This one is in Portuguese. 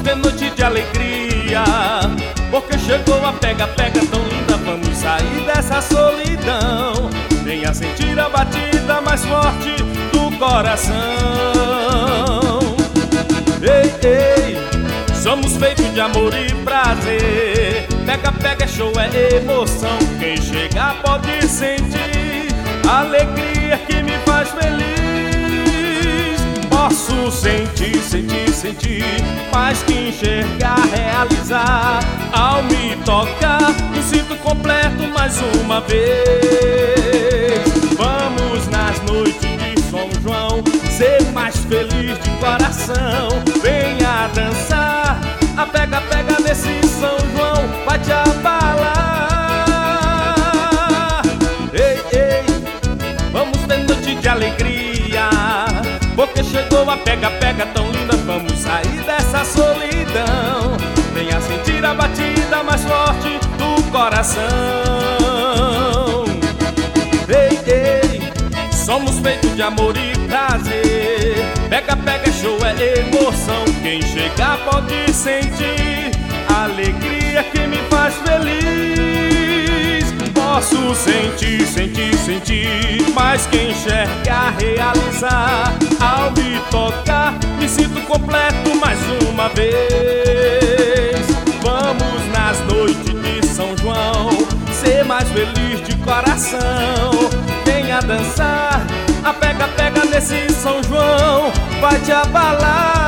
ter noite de alegria, porque chegou a pega-pega tão linda. Vamos sair dessa solidão, venha sentir a batida mais forte do coração. Ei, ei, somos feitos de amor e prazer. Pega-pega é show, é emoção. Quem chegar pode sentir a alegria que me faz feliz. Posso sentir, sentir, sentir, mais que enxergar, realizar. Ao me tocar, me sinto completo mais uma vez. Vamos nas noites de São João ser mais feliz de coração. Venha dançar, a pega-pega desse São João vai te abalar. Ei, ei, vamos ter noite de alegria, porque chegou a pega-pega tão linda. Vamos sair dessa solidão, venha sentir a batida mais forte do coração. Ei, ei, somos feitos de amor e prazer. Pega-pega é show, é emoção. Quem chegar pode sentir a alegria que me faz feliz. Posso sentir, sentir, sentir, mas quem enxergar, realizar. Ao me tocar, me sinto completo mais uma vez. Vamos nas noites de São João ser mais feliz de coração. Venha dançar, a pega-pega desse São João vai te abalar.